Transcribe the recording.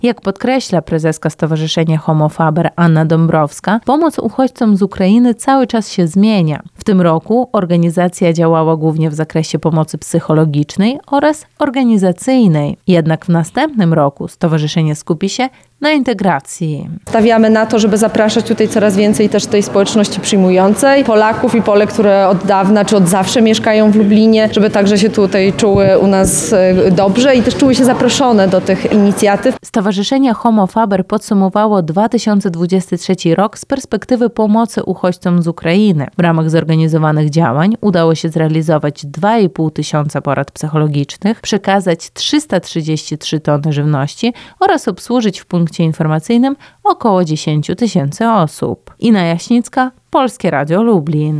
Jak podkreśla prezeska Stowarzyszenia Homo Faber Anna Dąbrowska, pomoc uchodźcom z Ukrainy cały czas się zmienia. W tym roku organizacja działała głównie w zakresie pomocy psychologicznej oraz organizacyjnej. Jednak w następnym roku stowarzyszenie skupi się na integracji. Stawiamy na to, żeby zapraszać tutaj coraz więcej też tej społeczności przyjmującej, Polaków i Polek, które od dawna czy od zawsze mieszkają w Lublinie, żeby także się tutaj czuły u nas dobrze i też czuły się zaproszone do tych inicjatyw. Stowarzyszenie Homo Faber podsumowało 2023 rok z perspektywy pomocy uchodźcom z Ukrainy. W ramach zorganizowanych działań udało się zrealizować 2,5 tysiąca porad psychologicznych, przekazać 333 tony żywności oraz obsłużyć w punkcie informacyjnym około 10 tysięcy osób. Ina Jaśnicka, Polskie Radio Lublin.